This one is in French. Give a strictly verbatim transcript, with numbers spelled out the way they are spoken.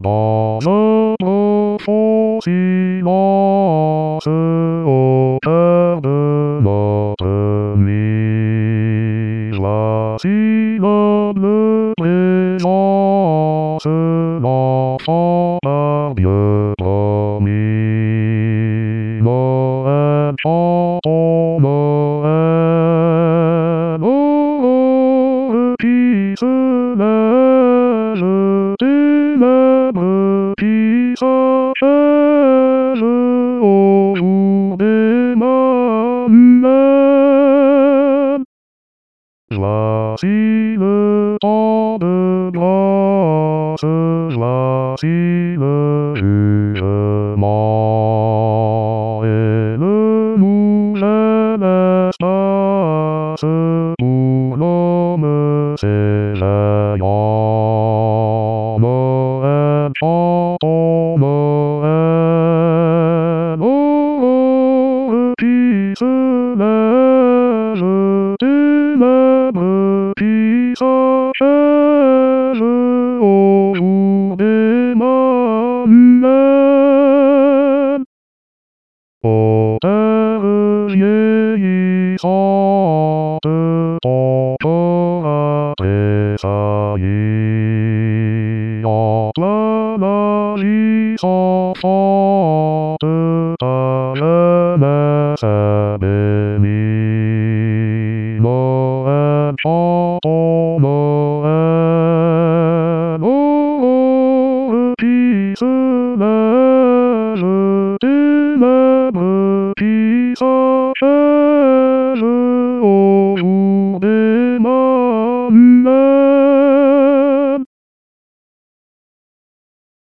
dans un profond silence au cœur de notre nuit. Voici l'humble présence, l'enfant par Dieu promis. Noël, chantons Noël, oh, qui se lève, ténèbres qui s'appellent au jour d'Emmanuel. Voici le temps de grâce, voici le jugement et le nouvel espace pour l'homme s'éveillant. Noël, chantons Noël, oh, qui se lève, ténèbres qui s'appellent au jour d'Emmanuel. Ô terre vieillissante, ton corps a tressailli, en toi la vie s'enfonce.